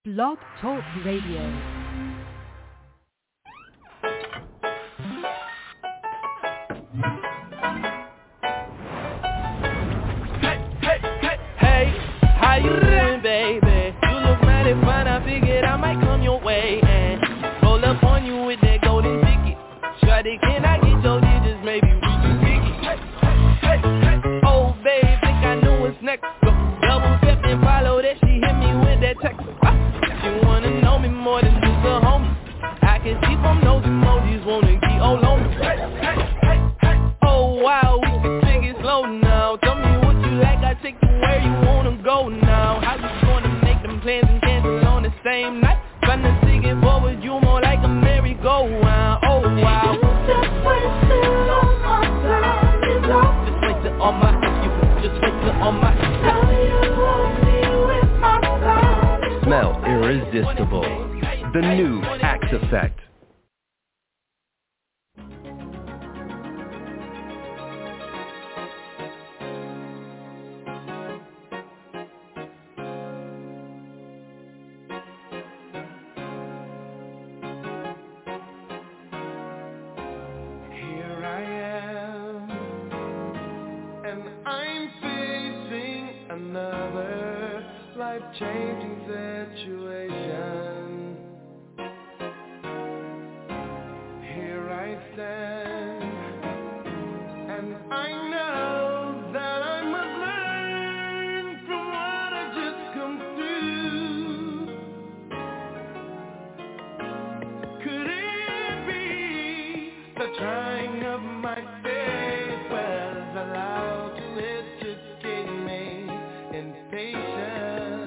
Blog Talk Radio. How you doing, baby? You look mighty fine, I figured I might come your way and roll up on you with that golden ticket. Shawty, can I get your digits? Maybe we can kick it. Oh, babe, think I know what's next. Go double step and follow that. She hit me with that text. She wanna know me more than just a homie. I can see from those emojis, wanna get all on me. Oh, wow, we can take it slow now. Tell me what you like, I take you where you wanna go now. How you gonna make them plans and cancel on the same night? Tryna take it forward, you more like a merry-go-round. Oh wow. Just wait till all my time is up. Just wait till all my, just wait till all my. Tell you want me with my time. Smell irresistible. The new Axe Effect. Changing situation. Here I stand, and I know that I must learn from what I just come through. Could it be the trying of my faith was allowed to educate me in patience?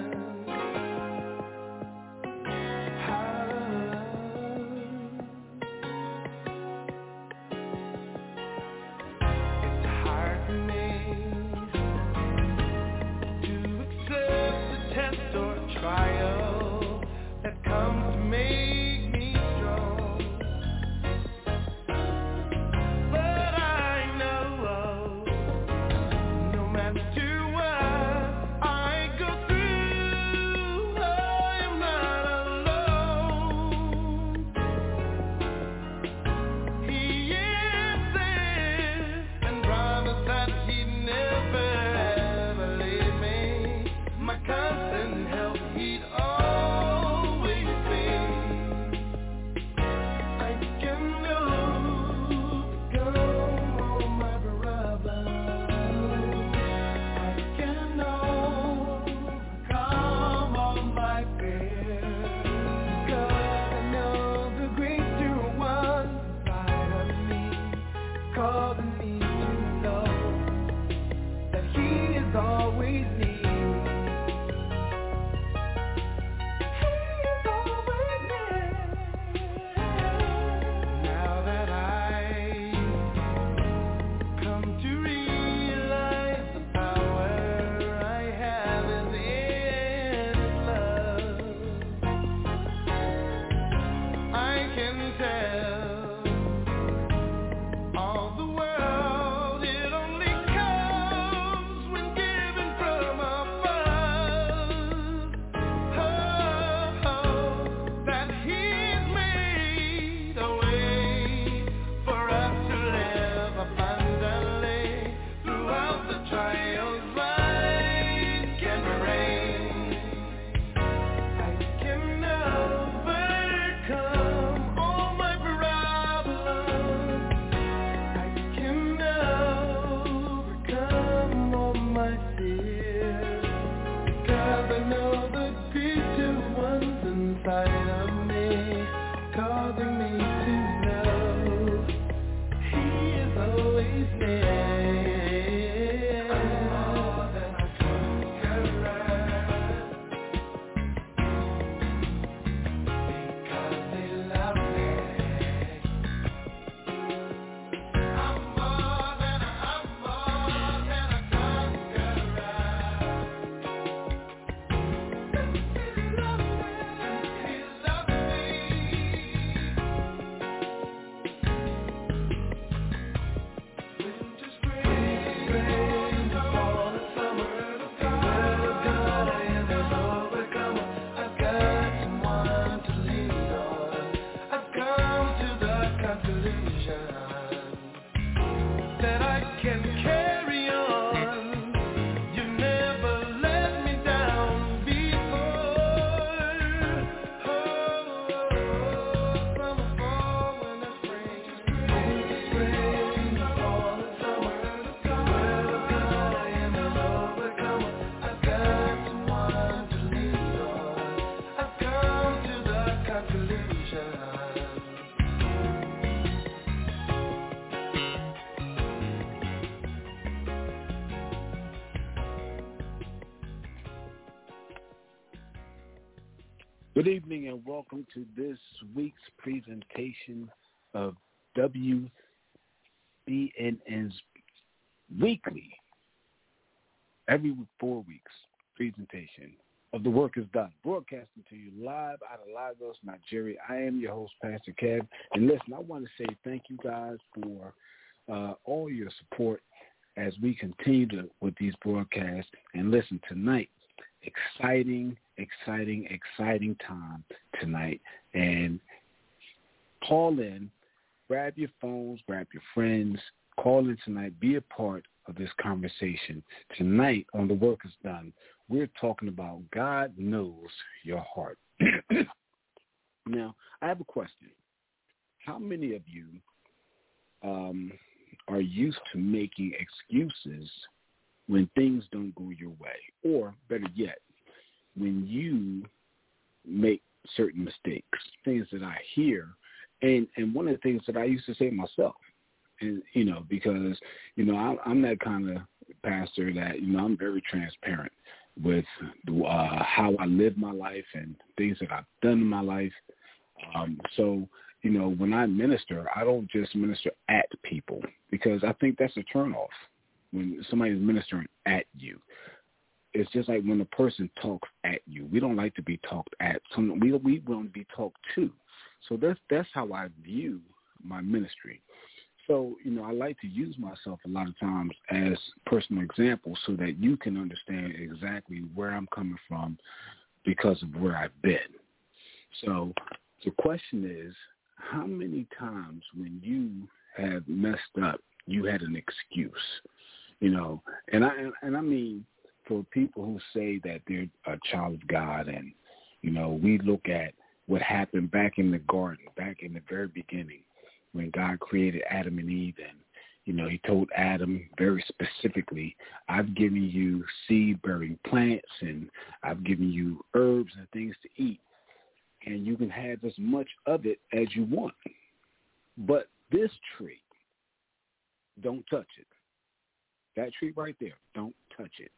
can carry on. You never let me down before. Summer, fall, winter, spring, fall, summer. Word of God, I am an overcomer. I've got someone to lean on. I've come to the conclusion. Good evening and welcome to this week's presentation of WBNN's weekly, every 4 weeks, presentation of The Work Is Done, broadcasting to you live out of Lagos, Nigeria. I am your host, Pastor Kev. And listen, I want to say thank you guys for all your support as we continue with these broadcasts. And listen, tonight, exciting time tonight. And call in, grab your phones, grab your friends, call in tonight, be a part of this conversation. Tonight on The Work Is Done, we're talking about God knows your heart. Now, I have a question. How many of you are used to making excuses when things don't go your way? Or, better yet, when you make certain mistakes, things that I hear, and one of the things that I used to say myself, and, because, I'm that kind of pastor that, I'm very transparent with how I live my life and things that I've done in my life. So, when I minister, I don't just minister at people, because I think that's a turnoff when somebody's ministering at you. It's just like when a person talks at you. We don't like to be talked at. We want to be talked to. So that's how I view my ministry. So, I like to use myself a lot of times as personal examples so that you can understand exactly where I'm coming from because of where I've been. So the question is, how many times when you have messed up, you had an excuse? And I mean, for people who say that they're a child of God, and, we look at what happened back in the garden, back in the very beginning, when God created Adam and Eve, and, he told Adam very specifically, I've given you seed-bearing plants, and I've given you herbs and things to eat, and you can have as much of it as you want. But this tree, don't touch it. That tree right there, don't touch it.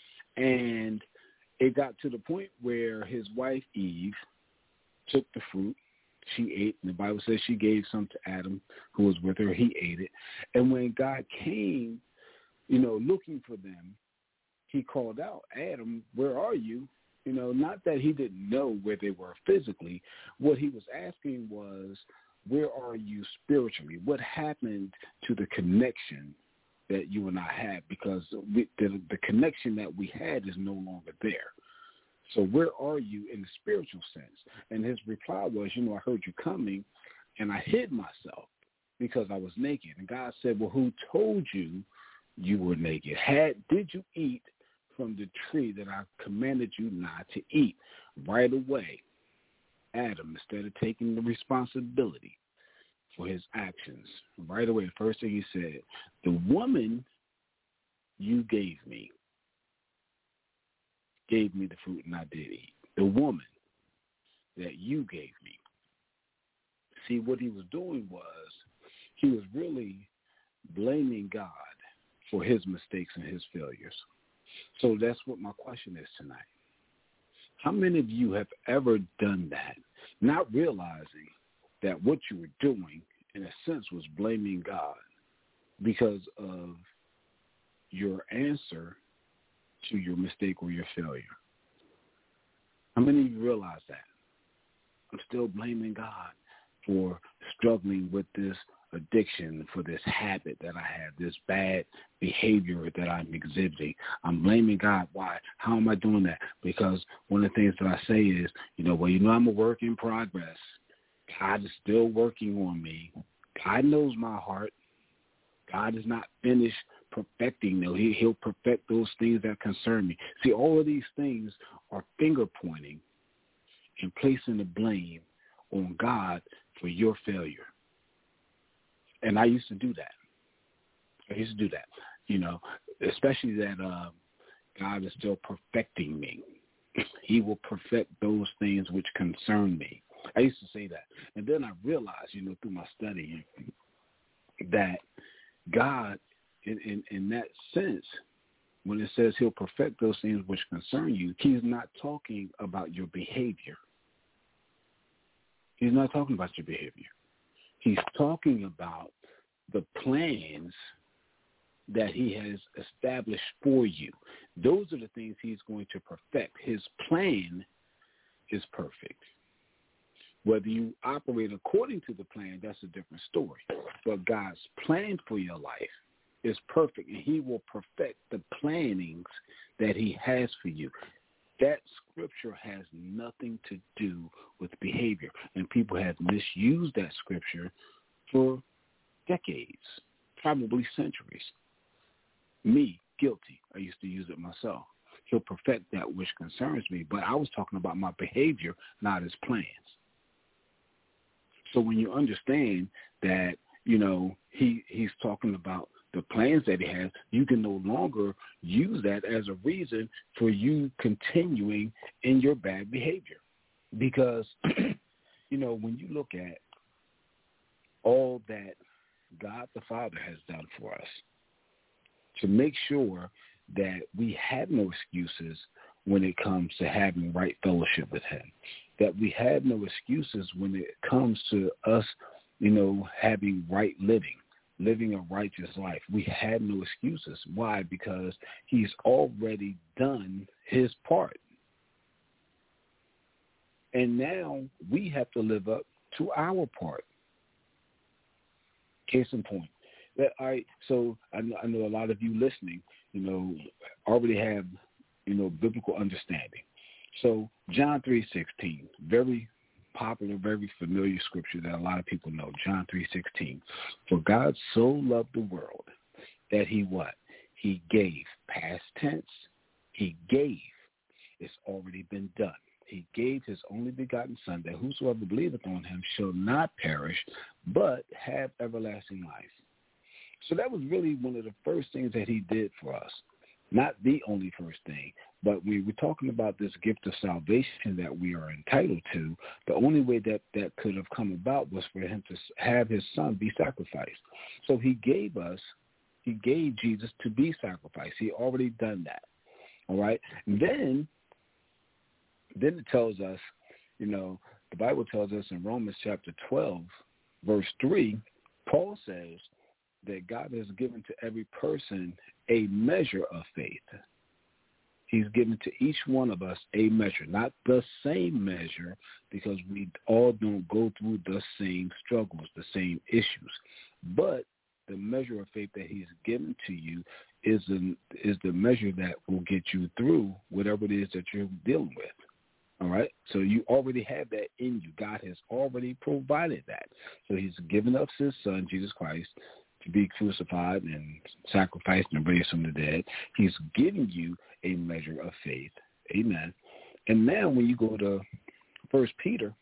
And it got to the point where his wife Eve took the fruit. She ate, and the Bible says she gave some to Adam, who was with her. He ate it. And when God came, looking for them, he called out, Adam, where are you? Not that he didn't know where they were physically. What he was asking was, where are you spiritually? What happened to the connection that you and I had? Because the connection that we had is no longer there. So where are you in the spiritual sense? And his reply was, I heard you coming, and I hid myself because I was naked. And God said, well, who told you you were naked? Did you eat from the tree that I commanded you not to eat? Right away, Adam, instead of taking the responsibility for his actions, right away, the first thing he said, the woman you gave me the fruit and I did eat. The woman that you gave me. See, what he was doing was he was really blaming God for his mistakes and his failures. So that's what my question is tonight. How many of you have ever done that, not realizing that what you were doing, in a sense, was blaming God because of your answer to your mistake or your failure? How many of you realize that? I'm still blaming God for struggling with this addiction, for this habit that I have, this bad behavior that I'm exhibiting. I'm blaming God. Why? How am I doing that? Because one of the things that I say is, I'm a work in progress. God is still working on me. God knows my heart. God is not finished perfecting. No, he'll perfect those things that concern me. See, all of these things are finger pointing and placing the blame on God for your failure. And I used to do that. You know, especially that God is still perfecting me. He will perfect those things which concern me. I used to say that. And then I realized, you know, through my study that God, in that sense, when it says he'll perfect those things which concern you, he's not talking about your behavior. He's not talking about your behavior. He's talking about the plans that he has established for you. Those are the things he's going to perfect. His plan is perfect. Whether you operate according to the plan, that's a different story. But God's plan for your life is perfect, and he will perfect the plannings that he has for you. That scripture has nothing to do with behavior, and people have misused that scripture for decades, probably centuries. Me, guilty. I used to use it myself. He'll perfect that which concerns me, but I was talking about my behavior, not his plans. So when you understand that, you know, he's talking about the plans that he has, you can no longer use that as a reason for you continuing in your bad behavior. Because, you know, when you look at all that God the Father has done for us, to make sure that we have no excuses when it comes to having right fellowship with him, that we have no excuses when it comes to us, you know, having right living a righteous life. We have no excuses. Why? Because he's already done his part. And now we have to live up to our part. Case in point. So I know a lot of you listening, you know, already have, you know, biblical understanding. So John 3:16, very popular, very familiar scripture that a lot of people know. John 3:16. For God so loved the world that he what? He gave. Past tense. He gave. It's already been done. He gave his only begotten Son, that whosoever believeth on him shall not perish, but have everlasting life. So that was really one of the first things that he did for us. Not the only first thing, but we were talking about this gift of salvation that we are entitled to. The only way that could have come about was for him to have his Son be sacrificed. So he gave Jesus to be sacrificed. He already done that. All right. And then it tells us, you know, the Bible tells us in Romans chapter 12, verse 3, Paul says that God has given to every person a measure of faith. He's given to each one of us a measure, not the same measure, because we all don't go through the same struggles, the same issues. But the measure of faith that he's given to you is the measure that will get you through whatever it is that you're dealing with. All right? So you already have that in you. God has already provided that. So he's given us his Son, Jesus Christ, to be crucified and sacrificed and raised from the dead. He's giving you a measure of faith. Amen. And now when you go to 1 Peter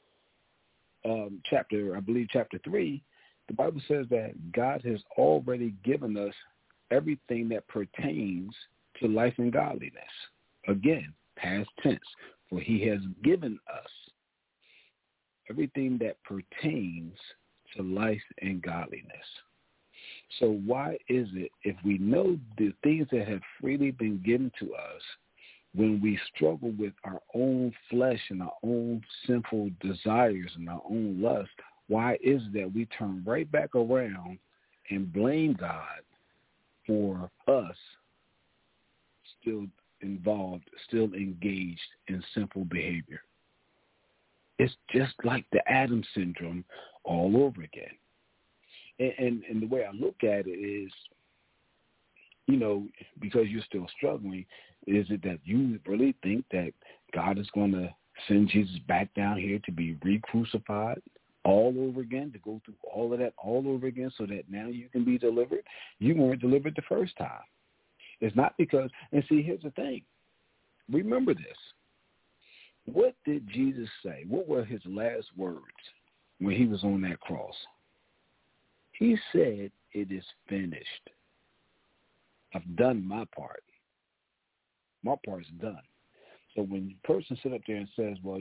chapter 3, the Bible says that God has already given us everything that pertains to life and godliness. Again, past tense, for he has given us everything that pertains to life and godliness. So why is it, if we know the things that have freely been given to us, when we struggle with our own flesh and our own sinful desires and our own lust, why is it that we turn right back around and blame God for us still involved, still engaged in sinful behavior? It's just like the Adam syndrome all over again. And the way I look at it is, you know, because you're still struggling, is it that you really think that God is going to send Jesus back down here to be re-crucified all over again, to go through all of that all over again so that now you can be delivered? You weren't delivered the first time. It's not because, and see, here's the thing. Remember this. What did Jesus say? What were his last words when he was on that cross? He said, it is finished. I've done my part. My part's done. So when a person sits up there and says, well,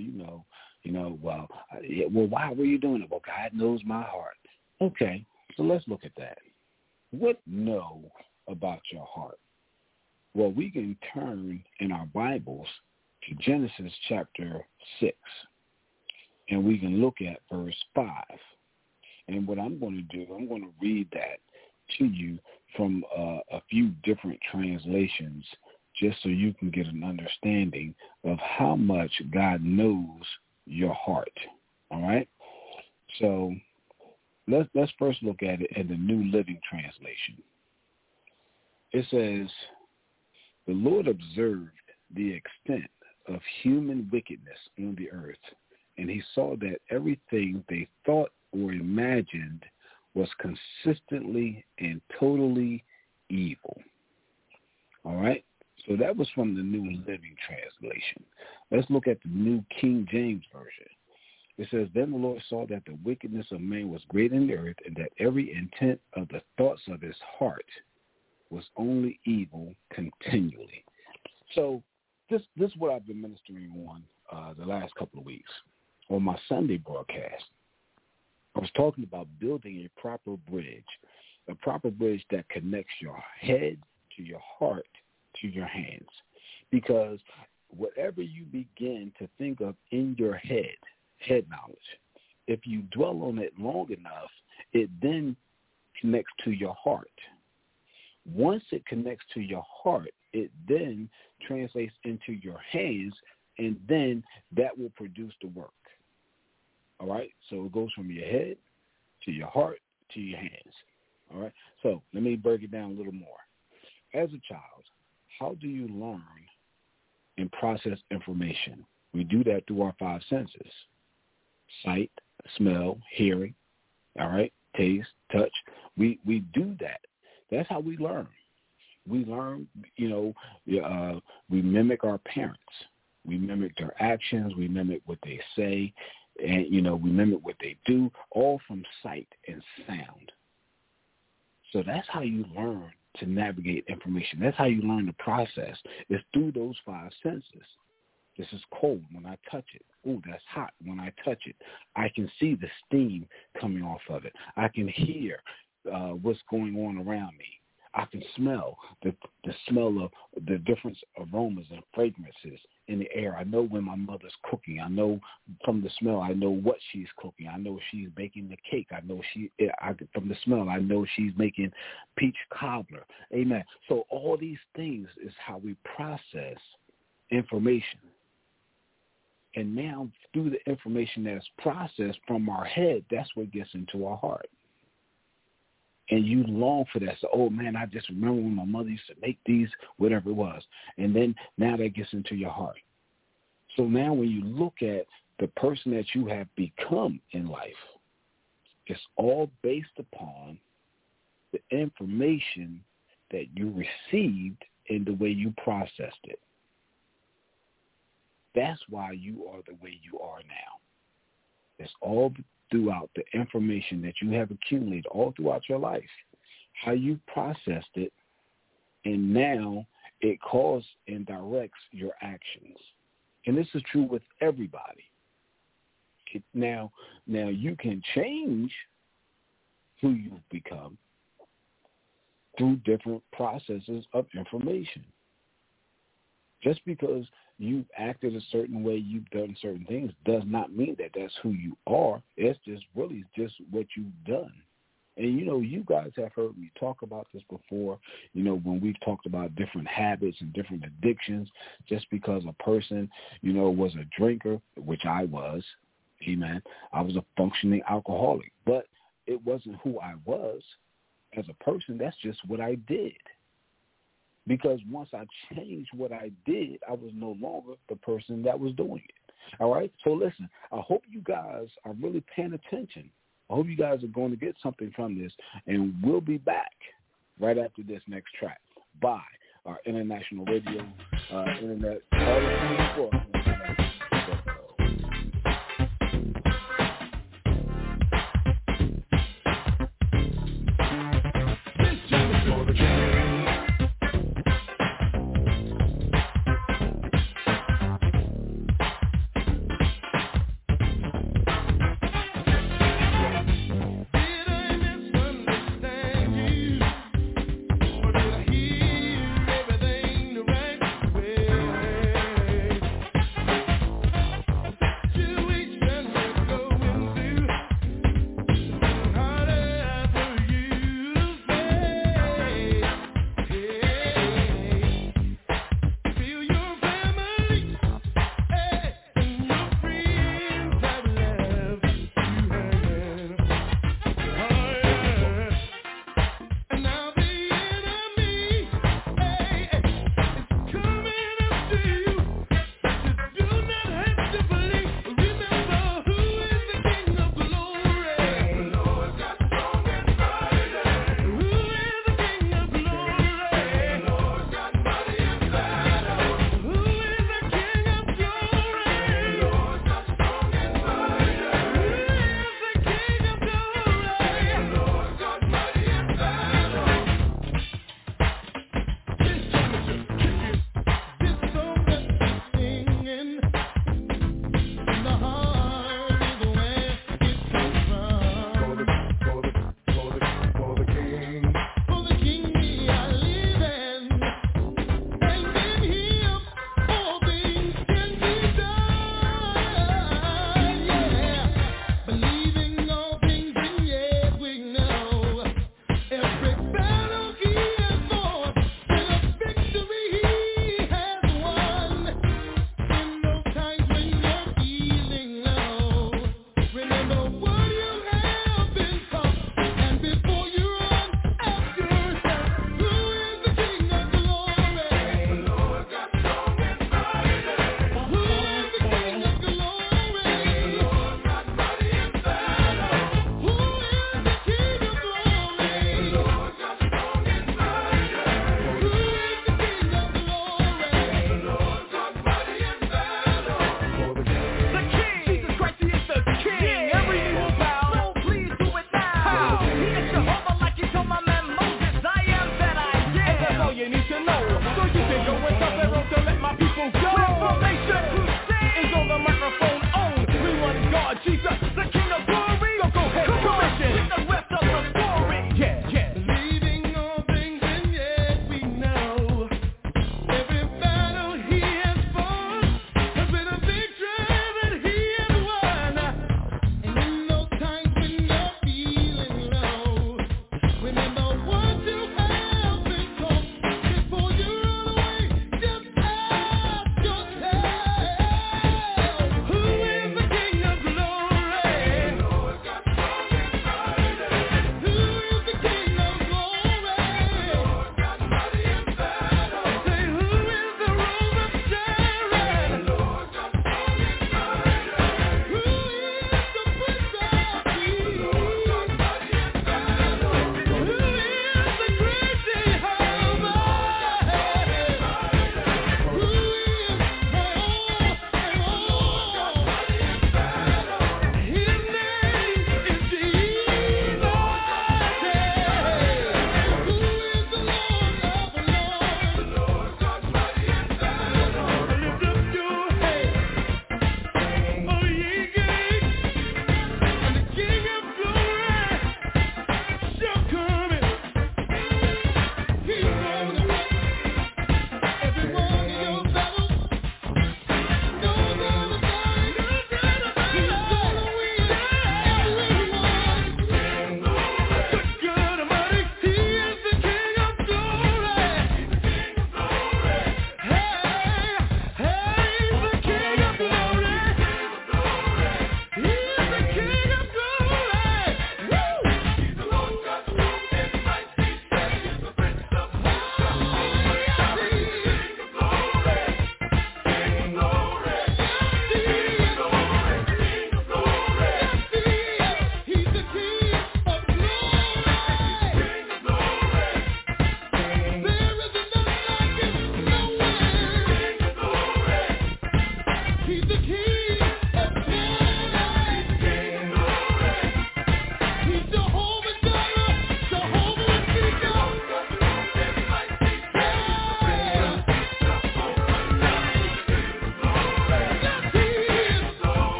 why were you doing it? Well, God knows my heart. Okay, so let's look at that. What know about your heart? Well, we can turn in our Bibles to Genesis chapter 6, and we can look at verse 5. And what I'm going to do, I'm going to read that to you from a few different translations, just so you can get an understanding of how much God knows your heart. All right? So let's first look at it in the New Living Translation. It says, the Lord observed the extent of human wickedness on the earth, and he saw that everything they thought or imagined was consistently and totally evil. All right? So that was from the New Living Translation. Let's look at the New King James Version. It says, then the Lord saw that the wickedness of man was great in the earth, and that every intent of the thoughts of his heart was only evil continually. So this is what I've been ministering on the last couple of weeks on my Sunday broadcast. I was talking about building a proper bridge that connects your head to your heart to your hands. Because whatever you begin to think of in your head knowledge, if you dwell on it long enough, it then connects to your heart. Once it connects to your heart, it then translates into your hands, and then that will produce the work. All right? So it goes from your head to your heart to your hands. All right? So let me break it down a little more. As a child, how do you learn and process information? We do that through our 5 senses: sight, smell, hearing, all right, taste, touch. We do that. That's how we learn. We learn, we mimic our parents. We mimic their actions. We mimic what they say. And, we mimic what they do, all from sight and sound. So that's how you learn to navigate information. That's how you learn the process. It's through those 5 senses. This is cold when I touch it. Ooh, that's hot when I touch it. I can see the steam coming off of it. I can hear what's going on around me. I can smell the smell of the different aromas and fragrances in the air. I know when my mother's cooking. I know from the smell, I know what she's cooking. I know she's baking the cake. I know from the smell, I know she's making peach cobbler. Amen. So all these things is how we process information. And now through the information that's processed from our head, that's what gets into our heart. And you long for that. So, oh, man, I just remember when my mother used to make these, whatever it was. And then now that gets into your heart. So now when you look at the person that you have become in life, it's all based upon the information that you received and the way you processed it. That's why you are the way you are now. It's all throughout the information that you have accumulated all throughout your life, how you processed it, and now it causes and directs your actions. And this is true with everybody. Now you can change who you've become through different processes of information. Just because you've acted a certain way, you've done certain things, does not mean that that's who you are. It's just really just what you've done. And, you guys have heard me talk about this before, when we've talked about different habits and different addictions. Just because a person, was a drinker, which I was, amen, I was a functioning alcoholic. But it wasn't who I was as a person. That's just what I did. Because once I changed what I did, I was no longer the person that was doing it. All right? So listen, I hope you guys are really paying attention. I hope you guys are going to get something from this, and we'll be back right after this next track by our international radio, internet, all the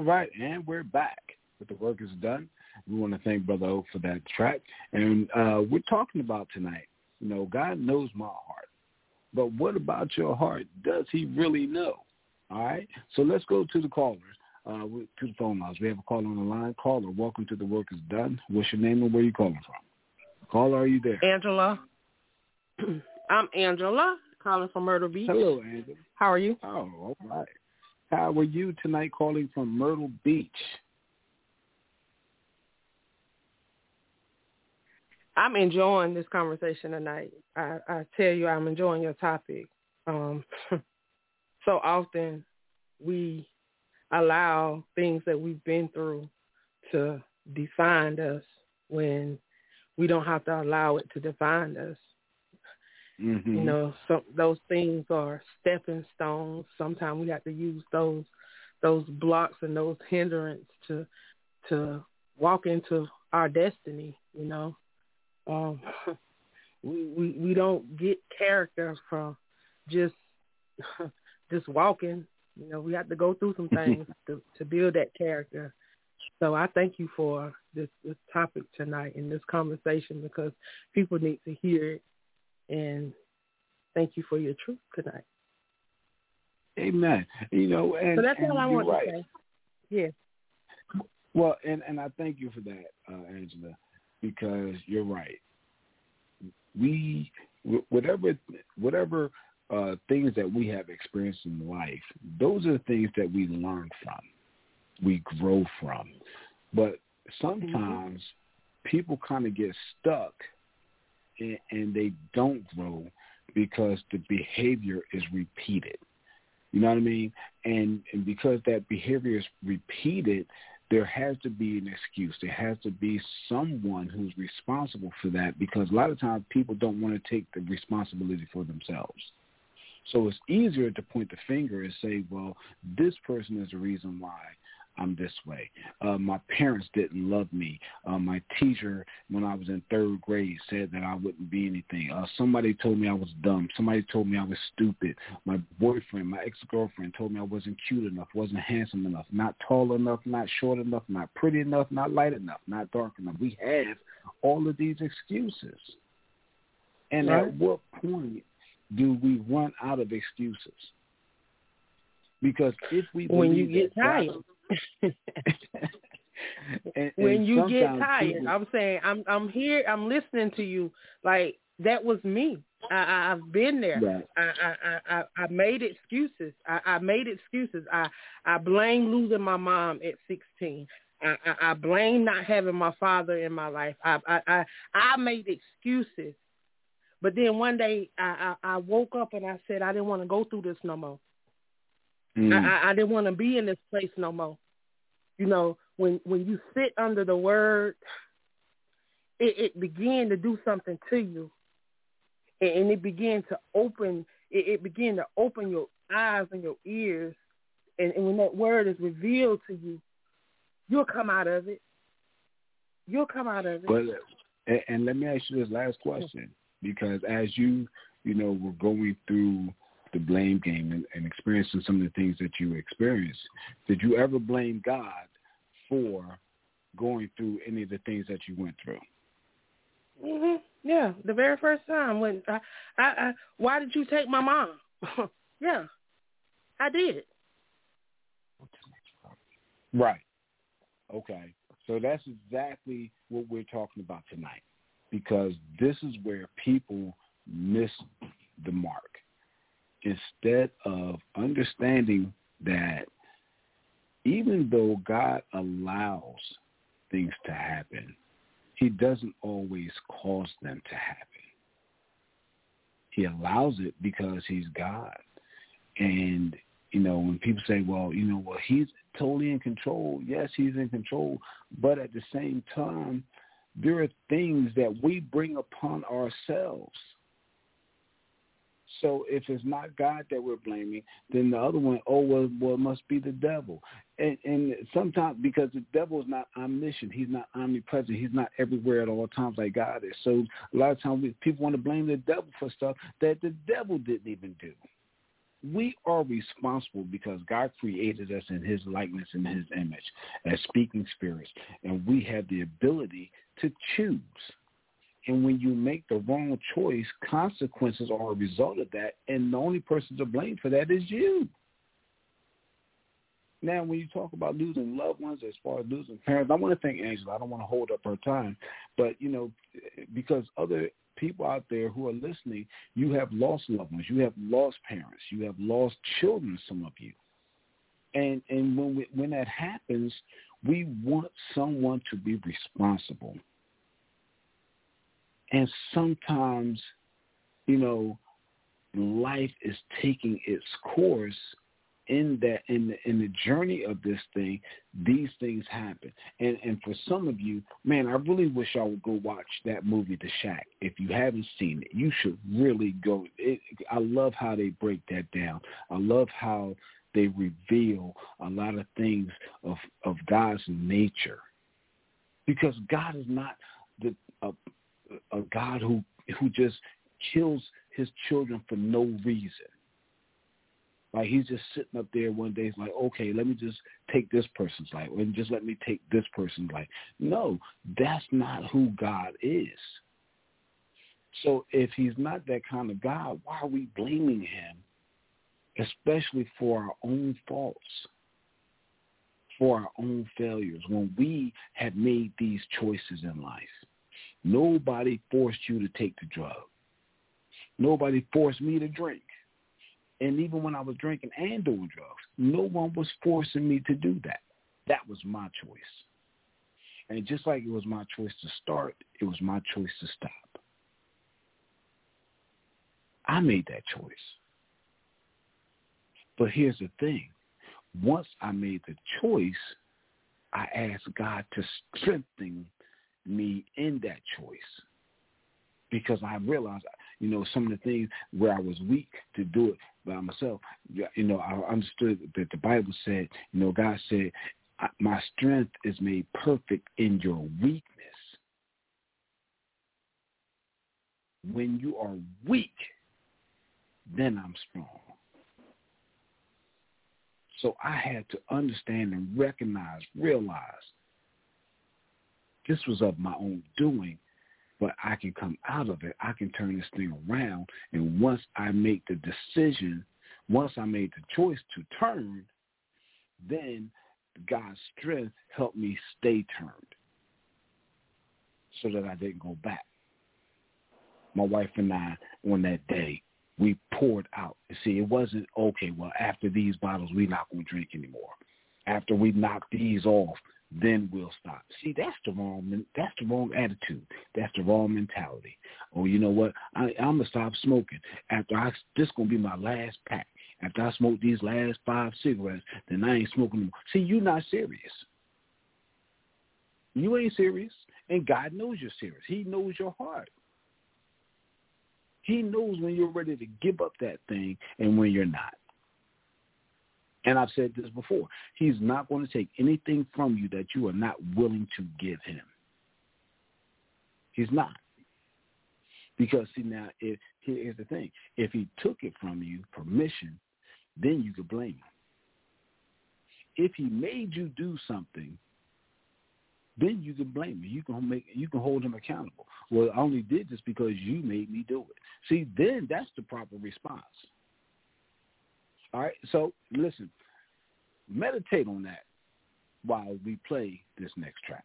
All right, and we're back with The Work Is Done. We want to thank Brother O for that track. And we're talking about tonight, God knows my heart. But what about your heart? Does he really know? All right? So let's go to the callers, to the phone lines. We have a caller on the line. Caller, welcome to The Work Is Done. What's your name and where are you calling from? Caller, are you there? Angela. I'm Angela, calling from Myrtle Beach. Hello, Angela. How are you? Oh, all right. How are you tonight, calling from Myrtle Beach? I'm enjoying this conversation tonight. I tell you, I'm enjoying your topic. So often we allow things that we've been through to define us when we don't have to allow it to define us. Mm-hmm. Those things are stepping stones. Sometimes we have to use those blocks and those hindrances to walk into our destiny. We don't get character from just walking. We have to go through some things to build that character. So I thank you for this topic tonight and this conversation, because people need to hear it. And thank you for your truth tonight. Amen. And so that's all I want right. to say. Yeah. Well, and I thank you for that, Angela, because you're right. We whatever things that we have experienced in life, those are the things that we learn from, we grow from. But sometimes people kind of get stuck and they don't grow because the behavior is repeated. You know what I mean? And because that behavior is repeated, there has to be an excuse. There has to be someone who's responsible for that, because a lot of times people don't want to take the responsibility for themselves. So it's easier to point the finger and say, well, this person is the reason why I'm this way. My parents didn't love me. My teacher, when I was in third grade, said that I wouldn't be anything. Somebody told me I was dumb. Somebody told me I was stupid. My boyfriend, my ex-girlfriend told me I wasn't cute enough, wasn't handsome enough, not tall enough, not short enough, not pretty enough, not light enough, not dark enough. We have all of these excuses. And at what point do we run out of excuses? Because if we when you get tired. When you get tired, I'm saying, I'm here, I'm listening to you. Like, that was me. I've been there. Right. I made excuses. I made excuses. I blame losing my mom at 16. I blame not having my father in my life. I made excuses. But then one day I woke up and I said I didn't want to go through this no more. I didn't want to be in this place no more. When you sit under the word, it began to do something to you, and it began to open. It began to open your eyes and your ears, and when that word is revealed to you, you'll come out of it. You'll come out of it. But and let me ask you this last question, because as you were going through the blame game and experiencing some of the things that you experienced, did you ever blame God for going through any of the things that you went through? Mm-hmm. Yeah, the very first time when I why did you take my mom? Yeah, I did. Right. Okay. So that's exactly what we're talking about tonight, because this is where people miss the mark. Instead of understanding that even though God allows things to happen, he doesn't always cause them to happen. He allows it because he's God. And, when people say, well, he's totally in control. Yes, he's in control. But at the same time, there are things that we bring upon ourselves. So if it's not God that we're blaming, then the other one, it must be the devil. And sometimes, because the devil is not omniscient, he's not omnipresent, he's not everywhere at all times like God is. So a lot of times people want to blame the devil for stuff that the devil didn't even do. We are responsible because God created us in his likeness and his image as speaking spirits, and we have the ability to choose. And when you make the wrong choice, consequences are a result of that, and the only person to blame for that is you. Now, when you talk about losing loved ones as far as losing parents, I want to thank Angela. I don't want to hold up her time, but, because other people out there who are listening, you have lost loved ones, you have lost parents, you have lost children, some of you. And when that happens, we want someone to be responsible. And sometimes, life is taking its course in the journey of this thing. These things happen. And for some of you, man, I really wish I would go watch that movie, The Shack. If you haven't seen it, you should really go. I love how they break that down. I love how they reveal a lot of things of God's nature. Because God is not a God who just kills his children for no reason. Like, he's just sitting up there one day, he's like, okay, let me just take this person's life, and just let me take this person's life. No, that's not who God is. So if he's not that kind of God, why are we blaming him, especially for our own faults, for our own failures, when we have made these choices in life? Nobody forced you to take the drug. Nobody forced me to drink. And even when I was drinking and doing drugs, no one was forcing me to do that. That was my choice. And just like it was my choice to start, it was my choice to stop. I made that choice. But here's the thing. Once I made the choice, I asked God to strengthen me in that choice. Because I realized, some of the things where I was weak to do it by myself, I understood that the Bible said, God said, my strength is made perfect in your weakness. When you are weak, then I'm strong. So I had to understand and realize this was of my own doing, but I can come out of it. I can turn this thing around. And once I make the decision, once I made the choice to turn, then God's strength helped me stay turned so that I didn't go back. My wife and I, on that day, we poured out. You see, it wasn't, okay, well, after these bottles, we're not going to drink anymore. After we knock these off, then we'll stop. See, that's the wrong attitude. That's the wrong mentality. Oh, you know what? I'm going to stop smoking. This going to be my last pack. After I smoke these last 5 cigarettes, then I ain't smoking anymore. See, you're not serious. You ain't serious. And God knows you're serious. He knows your heart. He knows when you're ready to give up that thing and when you're not. And I've said this before. He's not going to take anything from you that you are not willing to give him. He's not. Because, see, now, here's the thing. If he took it from you, permission, then you could blame him. If he made you do something, then you can blame him. You can hold him accountable. Well, I only did this because you made me do it. See, then that's the proper response. All right, so listen, meditate on that while we play this next track.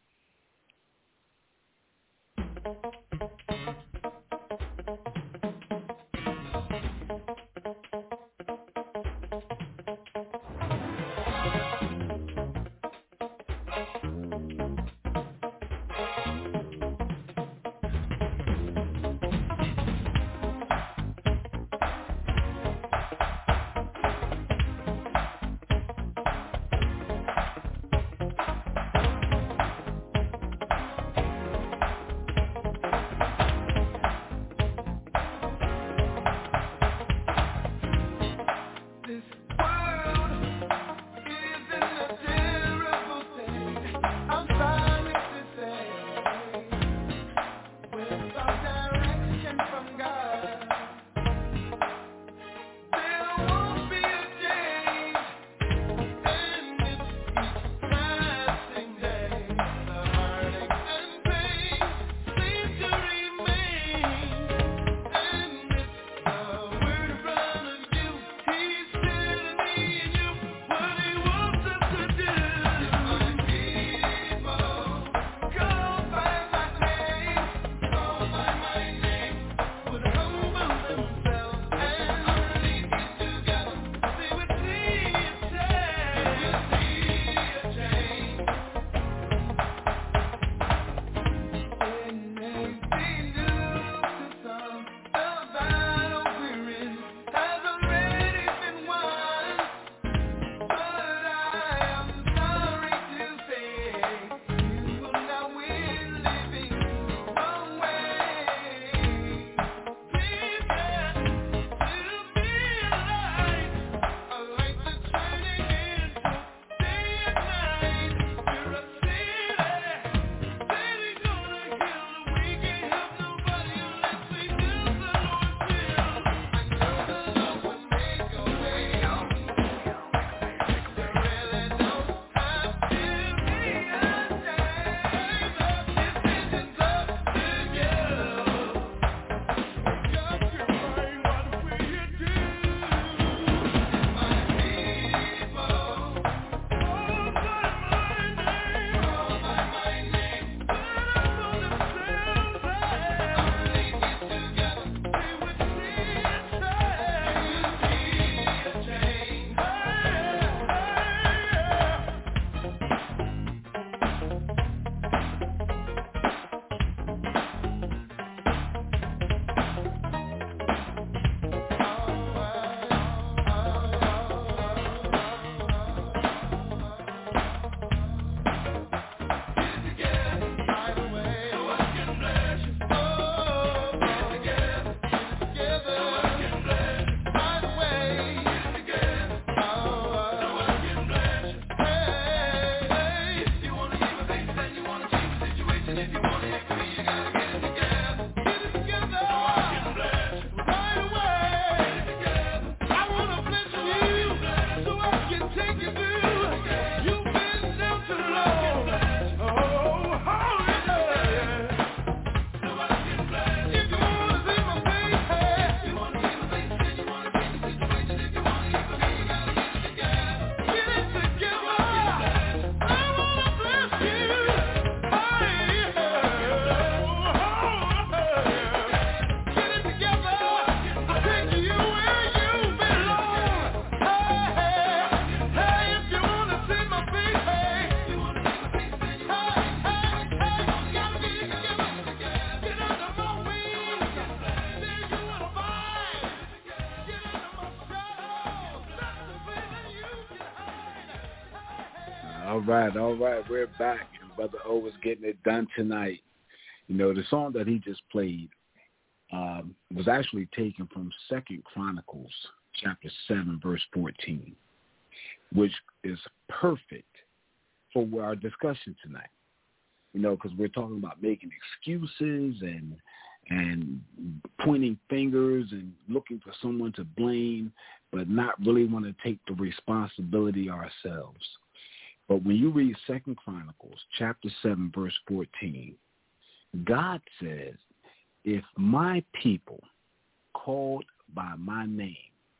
All right. We're back. Brother O was getting it done tonight. You know, the song that he just played was actually taken from 2 Chronicles chapter 7, verse 14, which is perfect for our discussion tonight. You know, because we're talking about making excuses and pointing fingers and looking for someone to blame, but not really want to take the responsibility ourselves. But when you read 2 Chronicles chapter 7, verse 14, God says, if my people called by my name,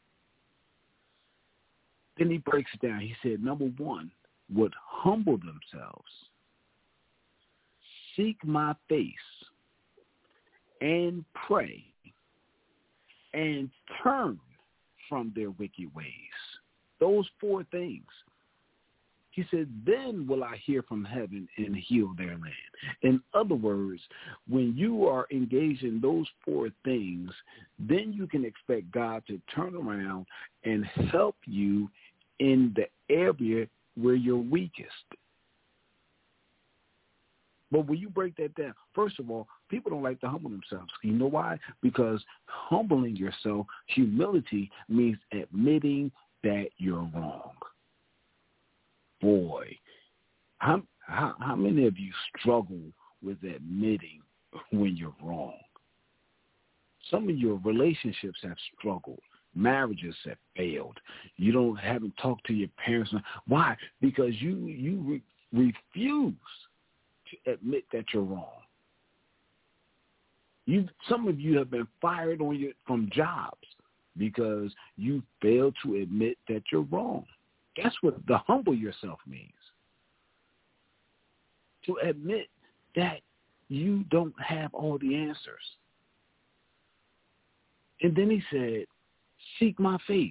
then he breaks it down. He said, number one, would humble themselves, seek my face, and pray, and turn from their wicked ways. Those 4 things. He said, then will I hear from heaven and heal their land. In other words, when you are engaged in those 4 things, then you can expect God to turn around and help you in the area where you're weakest. But when you break that down, first of all, people don't like to humble themselves. You know why? Because humbling yourself, humility, means admitting that you're wrong. Boy, how many of you struggle with admitting when you're wrong? Some of your relationships have struggled. Marriages have failed. You haven't talked to your parents. Why? Because you refuse to admit that you're wrong. Some of you have been fired from jobs because you failed to admit that you're wrong. That's what the humble yourself means. To admit that you don't have all the answers. And then he said, seek my face.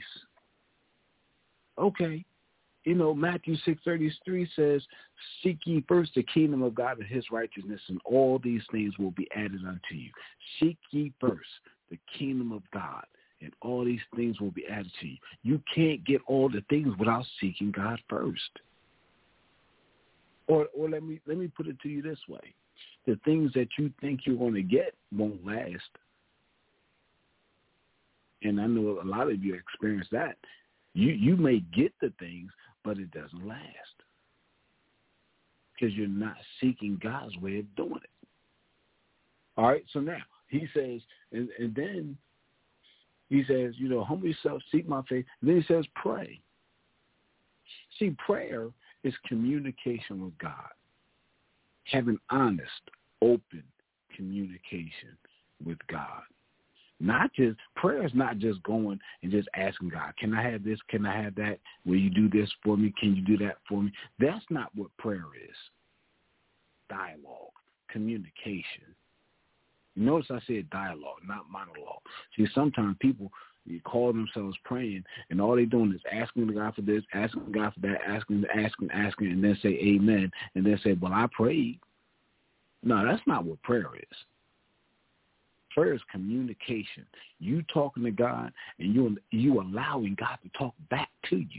Okay. You know, Matthew 6:33 says, seek ye first the kingdom of God and his righteousness, and all these things will be added unto you. Seek ye first the kingdom of God, and all these things will be added to you. You can't get all the things without seeking God first. Or let me put it to you this way. The things that you think you're going to get won't last. And I know a lot of you experience that. You may get the things, but it doesn't last because you're not seeking God's way of doing it. All right, so now he says, and then he says, you know, humble yourself, seek my face. And then he says, pray. See, prayer is communication with God. Having honest, open communication with God. Prayer is not just going and just asking God, can I have this? Can I have that? Will you do this for me? Can you do that for me? That's not what prayer is. Dialogue, communication. Notice I said dialogue, not monologue. See, sometimes people call themselves praying, and all they're doing is asking God for this, asking God for that, asking, and then say amen, and then say, well, I prayed. No, that's not what prayer is. Prayer is communication. You talking to God, and you allowing God to talk back to you.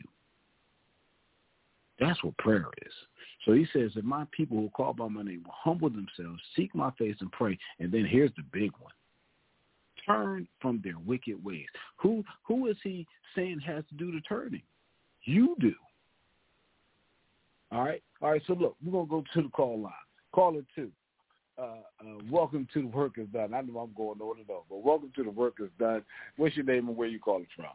That's what prayer is. So he says, if my people who call by my name will humble themselves, seek my face and pray, and then here's the big one. Turn from their wicked ways. Who is he saying has to do the turning? You do. All right, so look, we're going to go to the call line. Caller 2. Welcome to The Work Is Done. I know I'm going over and over, but welcome to The Work Is Done. What's your name and where you calling from?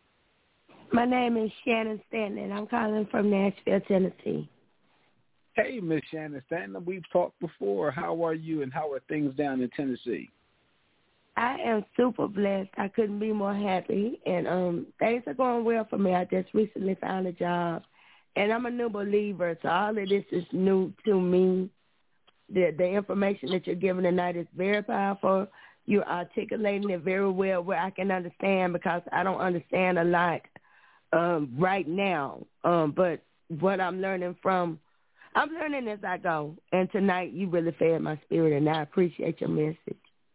My name is Shannon Stanton. I'm calling from Nashville, Tennessee. Hey, Miss Shannon Stanton. We've talked before. How are you and how are things down in Tennessee? I am super blessed. I couldn't be more happy, and things are going well for me. I just recently found a job, and I'm a new believer, so all of this is new to me. The information that you're giving tonight is very powerful. You're articulating it very well where I can understand, because I don't understand a lot right now. But what I'm learning as I go. And tonight you really fed my spirit, and I appreciate your message.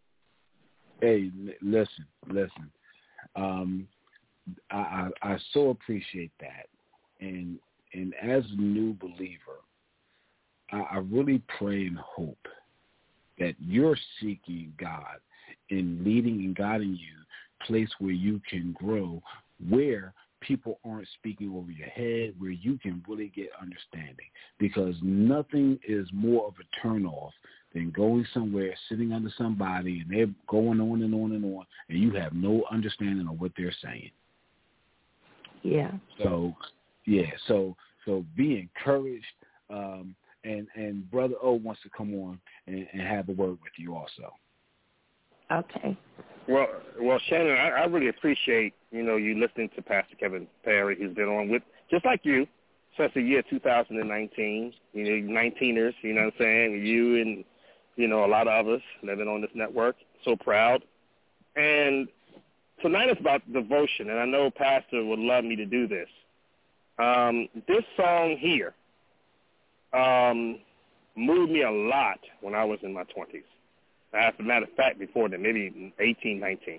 Hey, listen. I so appreciate that. And And as a new believer, I really pray and hope that you're seeking God and leading and guiding you a place where you can grow, where people aren't speaking over your head, where you can really get understanding. Because nothing is more of a turnoff than going somewhere, sitting under somebody, and they're going on and on and on, and you have no understanding of what they're saying. Yeah. So be encouraged. And Brother O wants to come on and have a word with you also. Okay. Well, Shannon, I really appreciate, you listening to Pastor Kevin Perry, who's been on with, just like you, since the year 2019, 19ers, you know what I'm saying, you and, a lot of others that have been on this network. So proud. And tonight is about devotion, and I know Pastor would love me to do this. This song here moved me a lot when I was in my 20s. As a matter of fact, before then, maybe 18, 19.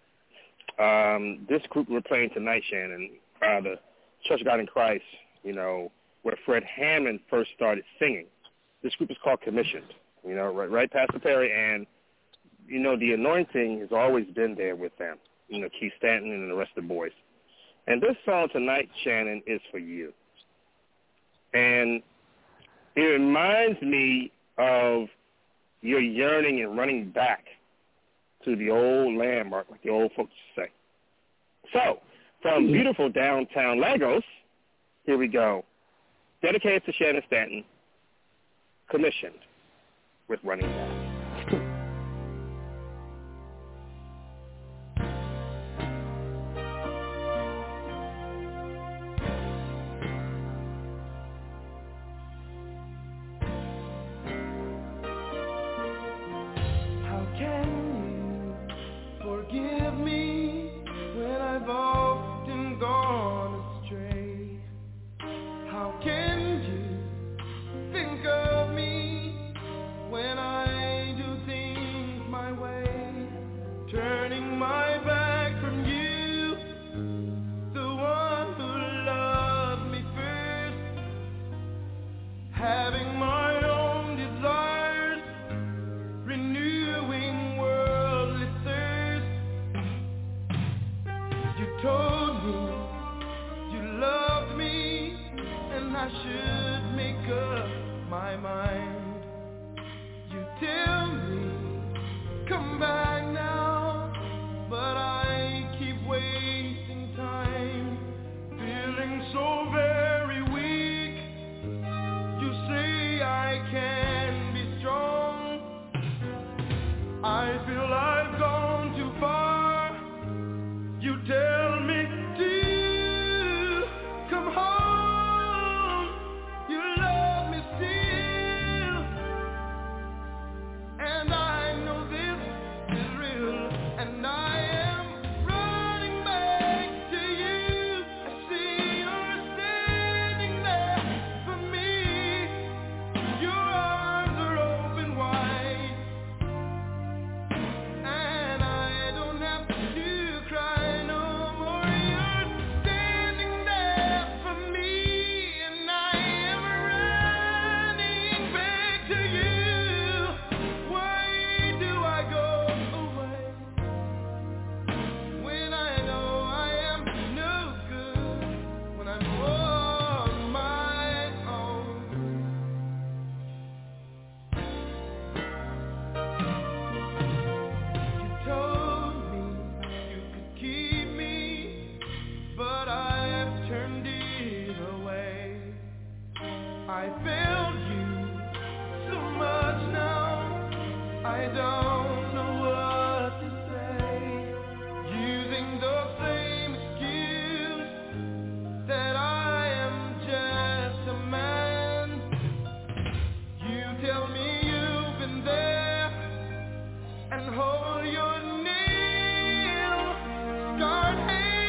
This group we're playing tonight, Shannon, the Church of God in Christ, where Fred Hammond first started singing. This group is called Commissioned, right, Pastor Perry? And, the anointing has always been there with them, Keith Stanton and the rest of the boys. And this song tonight, Shannon, is for you. And it reminds me of your yearning and running back to the old landmark, like the old folks say. So, from beautiful downtown Lagos, here we go. Dedicated to Shannon Stanton, Commissioned with Running Back.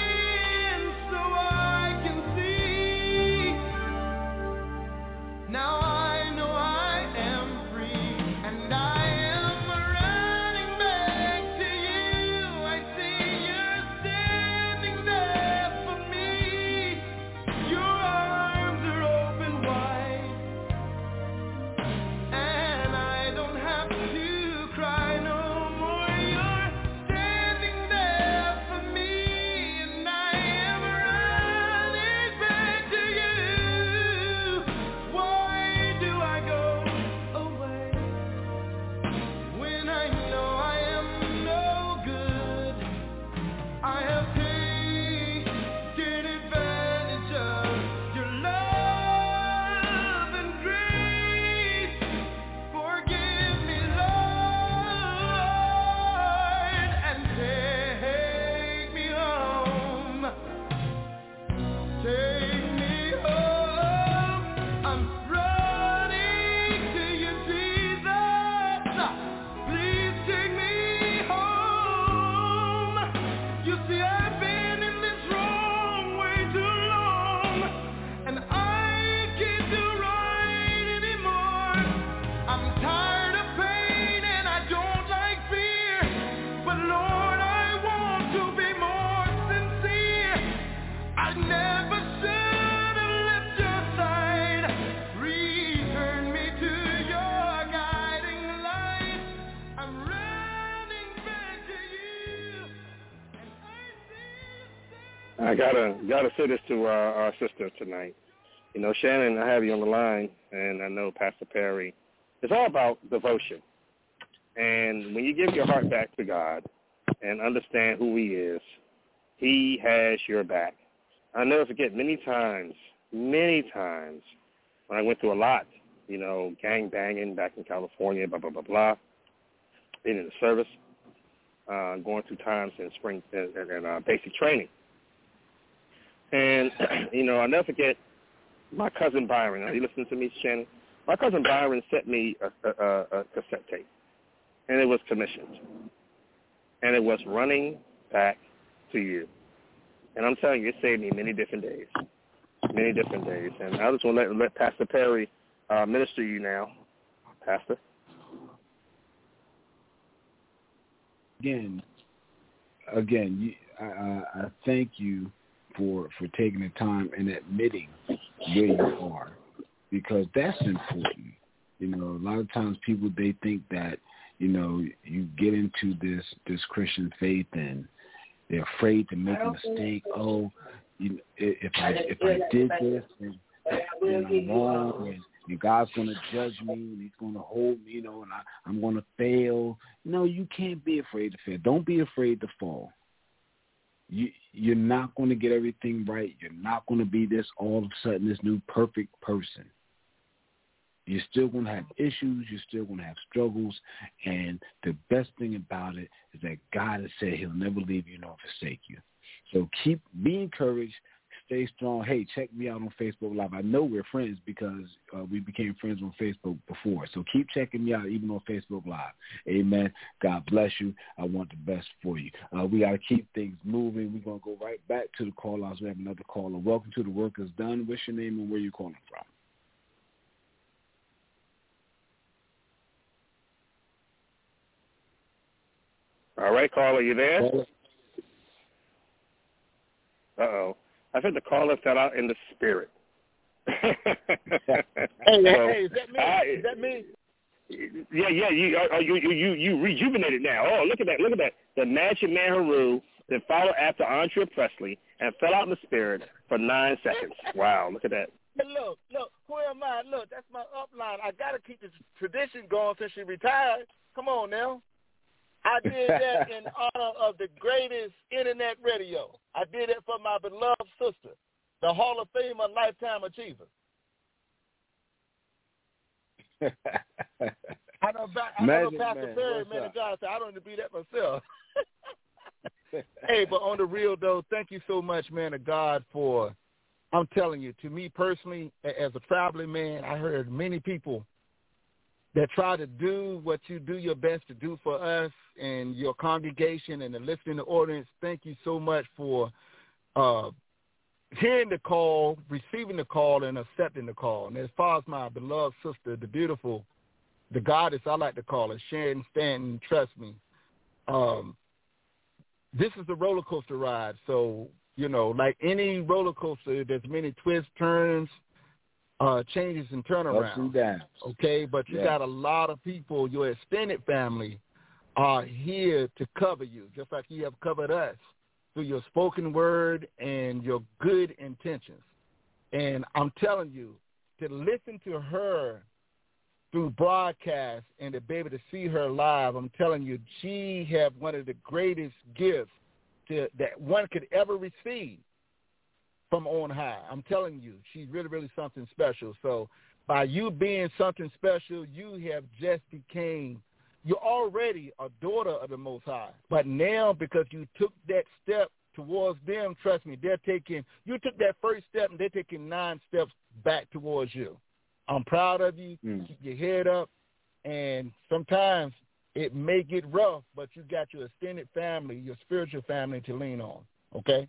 Now I gotta say this to our sister tonight. You know, Shannon, I have you on the line, and I know Pastor Perry. It's all about devotion. And when you give your heart back to God and understand who he is, he has your back. I'll never forget many times, when I went through a lot, you know, gang banging back in California, blah, blah, blah, blah, being in the service, going through times in spring and basic training. And, you know, I'll never forget my cousin Byron. Are you listening to me, Shannon? My cousin Byron sent me a cassette tape, and it was commissioned. And it was Running Back to You. And I'm telling you, it saved me many different days. And I just want to let Pastor Perry minister you now. Pastor? Again, I thank you for taking the time and admitting where you are, because that's important. You know, a lot of times people, they think that, you know, you get into this Christian faith and they're afraid to make a mistake. Oh, you know, if I did this, then I'm wrong, and God's going to judge me, and he's going to hold me, you know, and I'm going to fail. No, you can't be afraid to fail. Don't be afraid to fall. You're not going to get everything right. You're not going to be this all of a sudden, this new perfect person. You're still going to have issues. You're still going to have struggles. And the best thing about it is that God has said he'll never leave you nor forsake you. So be encouraged. Stay strong. Hey, check me out on Facebook Live. I know we're friends because we became friends on Facebook before. So keep checking me out even on Facebook Live. Amen. God bless you. I want the best for you. We got to keep things moving. We're going to go right back to the call-outs. We have another caller. Welcome to The Work Is Done. What's your name and where you calling from? All right, caller, you there? Caller. Uh-oh. I think the caller fell out in the spirit. Hey, is that me? Is that me? Yeah. You rejuvenated now. Oh, look at that. The Magic Man Haru that followed after Andrea Presley and fell out in the spirit for 9 seconds. Wow, look at that. Hey, look, who am I? Look, that's my upline. I got to keep this tradition going since she retired. Come on now. I did that in honor of the greatest internet radio. I did it for my beloved sister, the Hall of Famer Lifetime Achiever. I know Pastor Perry, man, God said, I don't need to be that myself. Hey, but on the real, though, thank you so much, man, of God, for, I'm telling you, to me personally, as a traveling man, I heard many people that try to do what you do your best to do for us and your congregation and the listening audience. Thank you so much for hearing the call, receiving the call, and accepting the call. And as far as my beloved sister, the goddess, I like to call her, Sharon Stanton, trust me, this is a roller coaster ride. So, you know, like any roller coaster, there's many twists, turns, changes and turnarounds. Okay, but you got a lot of people, your extended family, are here to cover you, just like you have covered us through your spoken word and your good intentions. And I'm telling you, to listen to her through broadcast and to be able to see her live, I'm telling you, she had one of the greatest gifts that one could ever receive from on high. I'm telling you, she's really, really something special. So by you being something special, you have just you're already a daughter of the Most High. But now, because you took that step towards them, trust me, you took that first step and they're taking 9 steps back towards you. I'm proud of you. Keep your head up. And sometimes it may get rough, but you got your extended family, your spiritual family to lean on. Okay?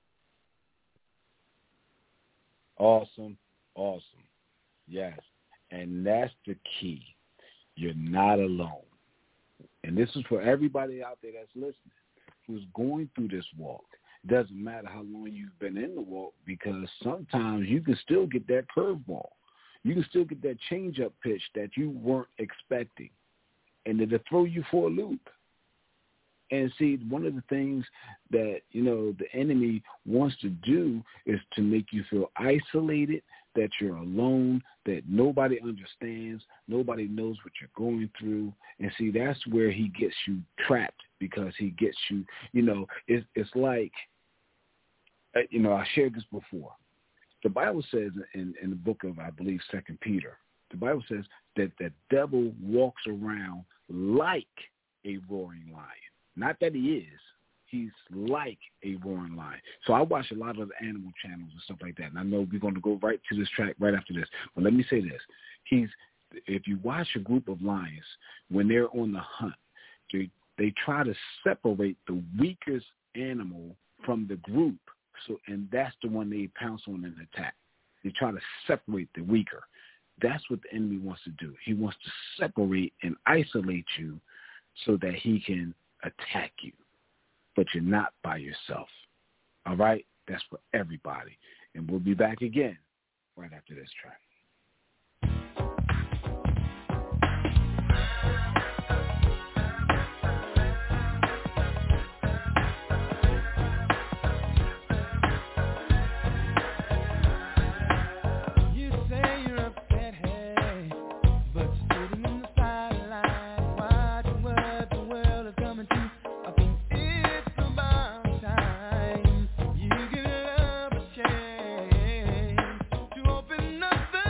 Awesome. Yes. And that's the key. You're not alone. And this is for everybody out there that's listening who's going through this walk. It doesn't matter how long you've been in the walk, because sometimes you can still get that curveball. You can still get that change-up pitch that you weren't expecting, and it'll throw you for a loop. And see, one of the things that, the enemy wants to do is to make you feel isolated, that you're alone, that nobody understands, nobody knows what you're going through. And see, that's where he gets you trapped, because he gets you, it's like, I shared this before. The Bible says in the book of, I believe, 2 Peter, the Bible says that the devil walks around like a roaring lion. Not that he is. He's like a roaring lion. So I watch a lot of the animal channels and stuff like that, and I know we're going to go right to this track right after this. But let me say this. If you watch a group of lions, when they're on the hunt, they try to separate the weakest animal from the group, and that's the one they pounce on and attack. They try to separate the weaker. That's what the enemy wants to do. He wants to separate and isolate you so that he can attack you. But you're not by yourself. All right? That's for everybody. And we'll be back again right after this track. Nothing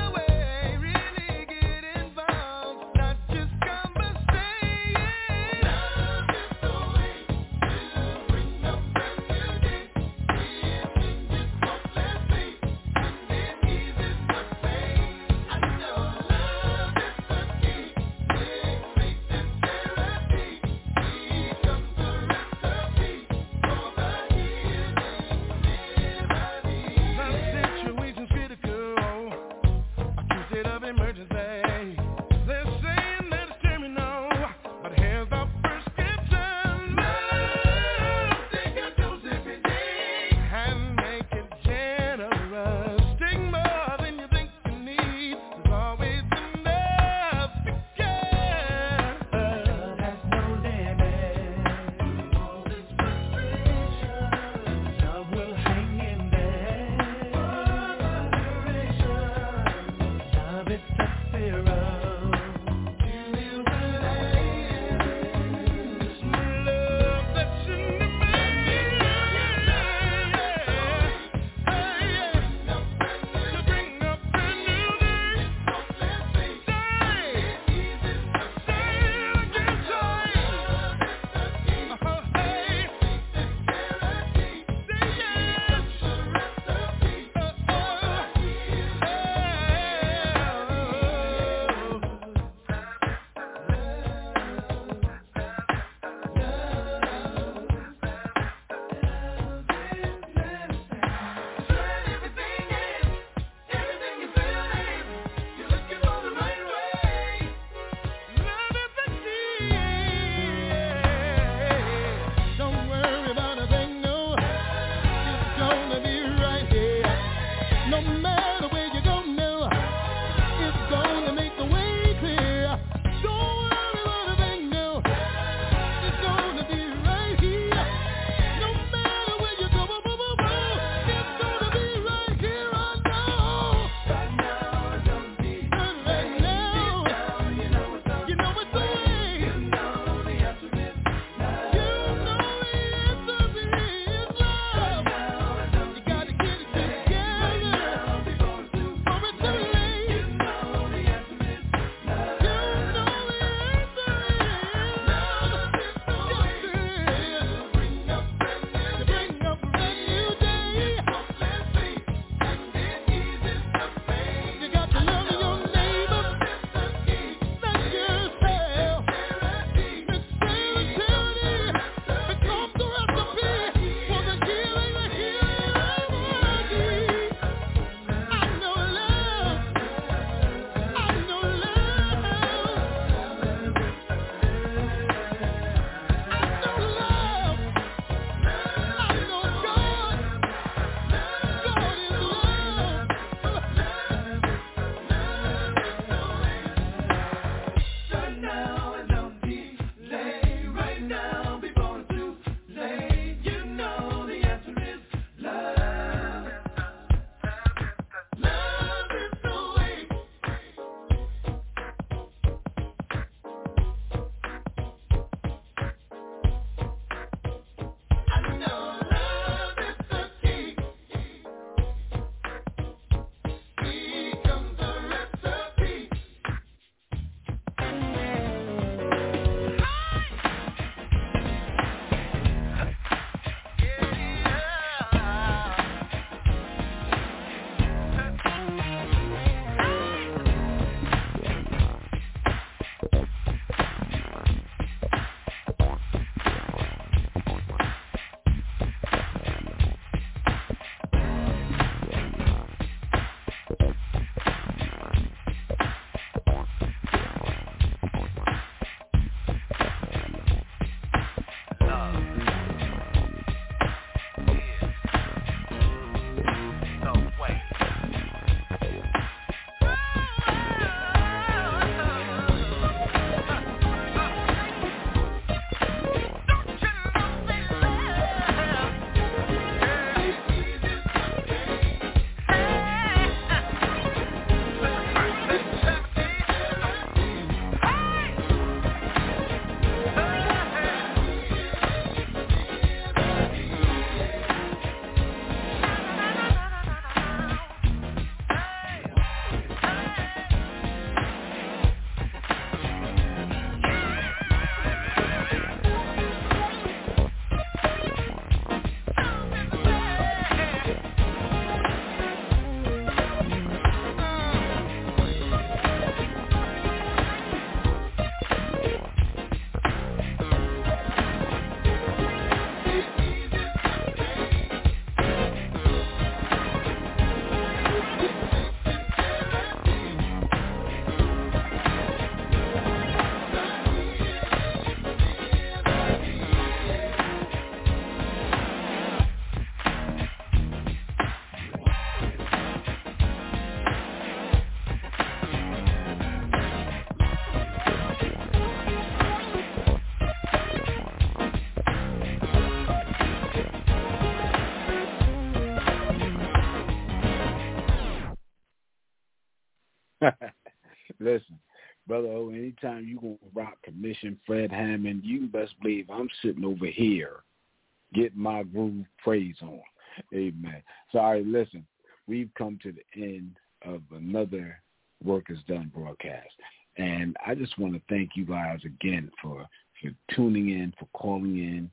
Listen, Brother O, anytime you going to rock Commission Fred Hammond, you best believe I'm sitting over here getting my groove praise on. Amen. So, all right, listen, we've come to the end of another Work Is Done broadcast. And I just want to thank you guys again for tuning in, for calling in,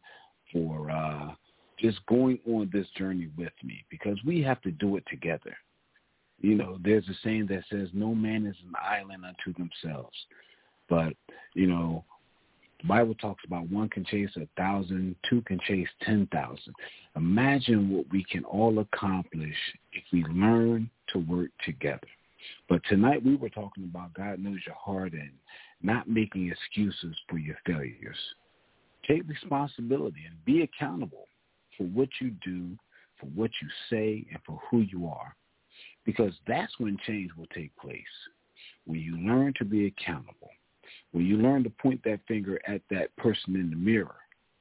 for just going on this journey with me, because we have to do it together. You know, there's a saying that says no man is an island unto themselves. But, you know, the Bible talks about one can chase 1,000, two can chase 10,000. Imagine what we can all accomplish if we learn to work together. But tonight we were talking about God knows your heart and not making excuses for your failures. Take responsibility and be accountable for what you do, for what you say, and for who you are. Because that's when change will take place. When you learn to be accountable. When you learn to point that finger at that person in the mirror.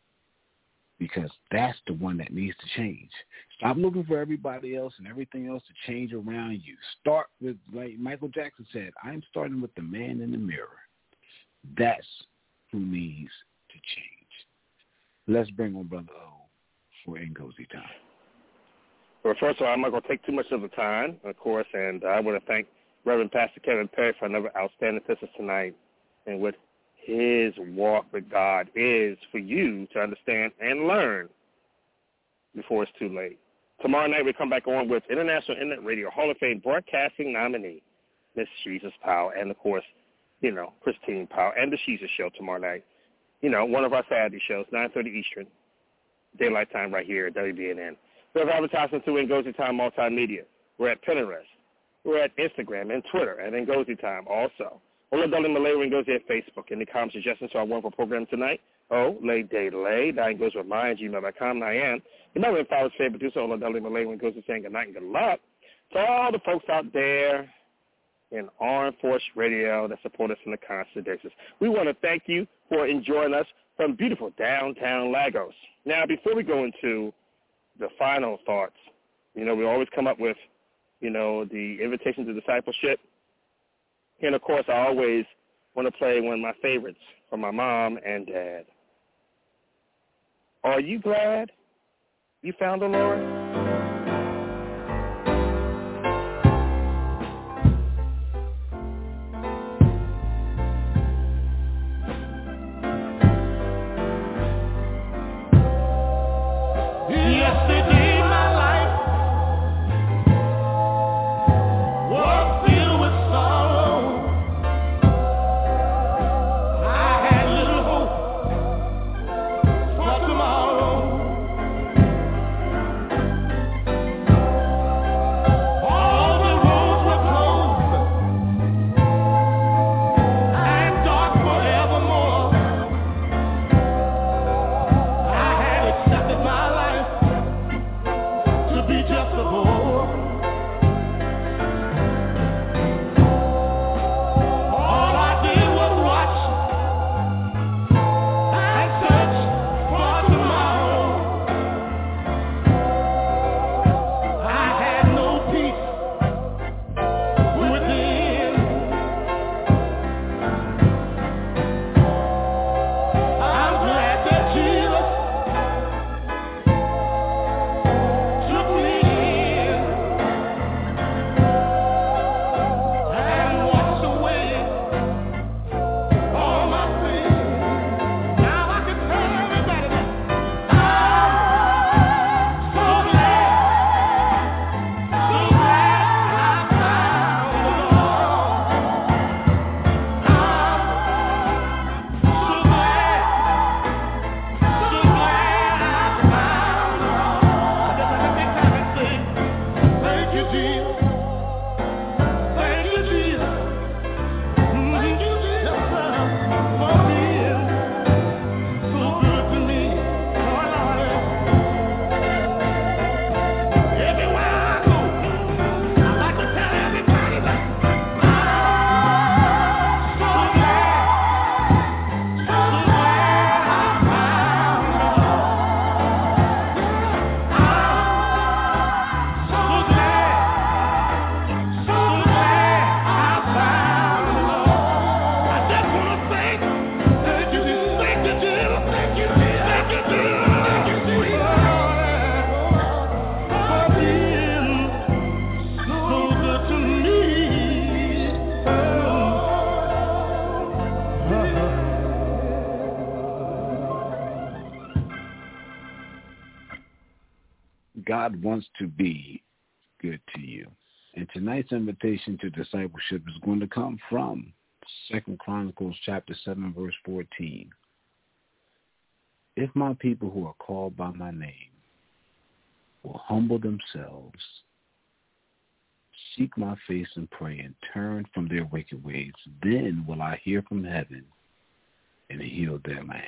Because that's the one that needs to change. Stop looking for everybody else and everything else to change around you. Start with, like Michael Jackson said, I'm starting with the man in the mirror. That's who needs to change. Let's bring on Brother O for Ngozi time. Well, first of all, I'm not going to take too much of the time, of course, and I want to thank Reverend Pastor Kevin Perry for another outstanding thesis tonight and what his walk with God is for you to understand and learn before it's too late. Tomorrow night we come back on with International Internet Radio Hall of Fame broadcasting nominee, Miss Jesus Powell, and, of course, you know, Christine Powell, and the Jesus Show tomorrow night. You know, one of our Saturday shows, 9:30 Eastern, daylight time right here at WBNN. We have advertisements through Ngozi Time Multimedia. We're at Pinterest. We're at Instagram and Twitter at Ngozi Time also. Oladele Malay Ngozi at Facebook. Any comments, suggestions to our wonderful program tonight? That goes with mine, gmail.com. I am the Melvin and Fowler's favorite producer, Oladele Malay Ngozi, saying good night and good luck to all the folks out there in Armed Force Radio that support us on a constant basis. We want to thank you for enjoying us from beautiful downtown Lagos. Now, before we go into the final thoughts, you know, we always come up with, you know, the invitation to discipleship. And, of course, I always want to play one of my favorites from my mom and dad. Are you glad you found the Lord? God wants to be good to you. And tonight's invitation to discipleship is going to come from 2 Chronicles chapter 7, verse 14. If my people who are called by my name will humble themselves, seek my face and pray, and turn from their wicked ways, then will I hear from heaven and heal their land.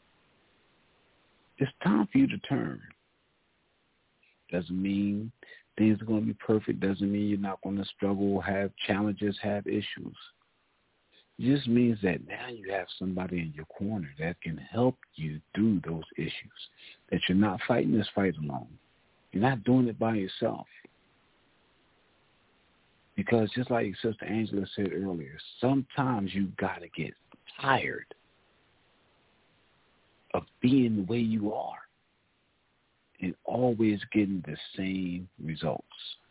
It's time for you to turn. Doesn't mean things are going to be perfect. Doesn't mean you're not going to struggle, have challenges, have issues. It just means that now you have somebody in your corner that can help you through those issues, that you're not fighting this fight alone. You're not doing it by yourself. Because just like Sister Angela said earlier, sometimes you got to get tired of being the way you are and always getting the same results.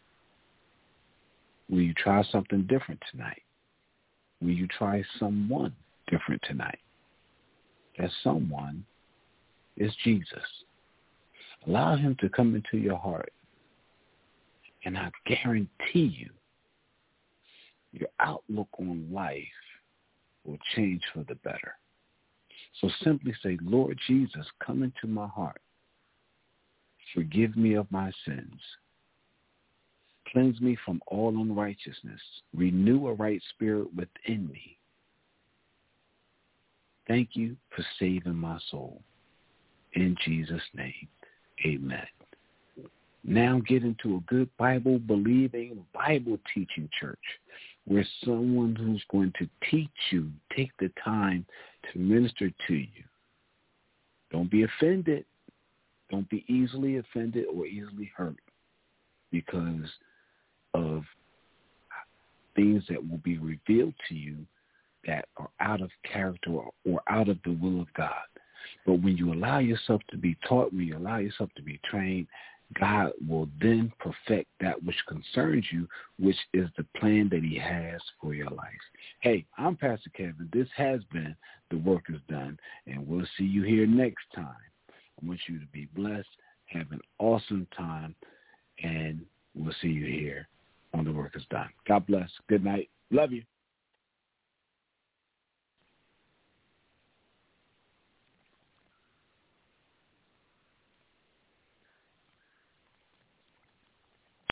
Will you try something different tonight? Will you try someone different tonight? That someone is Jesus. Allow him to come into your heart, and I guarantee you, your outlook on life will change for the better. So simply say, Lord Jesus, come into my heart. Forgive me of my sins. Cleanse me from all unrighteousness. Renew a right spirit within me. Thank you for saving my soul. In Jesus' name, amen. Now get into a good Bible-believing, Bible-teaching church where someone who's going to teach you, take the time to minister to you. Don't be offended. Don't be easily offended or easily hurt because of things that will be revealed to you that are out of character or out of the will of God. But when you allow yourself to be taught, when you allow yourself to be trained, God will then perfect that which concerns you, which is the plan that he has for your life. Hey, I'm Pastor Kevin. This has been The Work Is Done, and we'll see you here next time. I want you to be blessed, have an awesome time, and we'll see you here on The Work Is Done. God bless. Good night. Love you.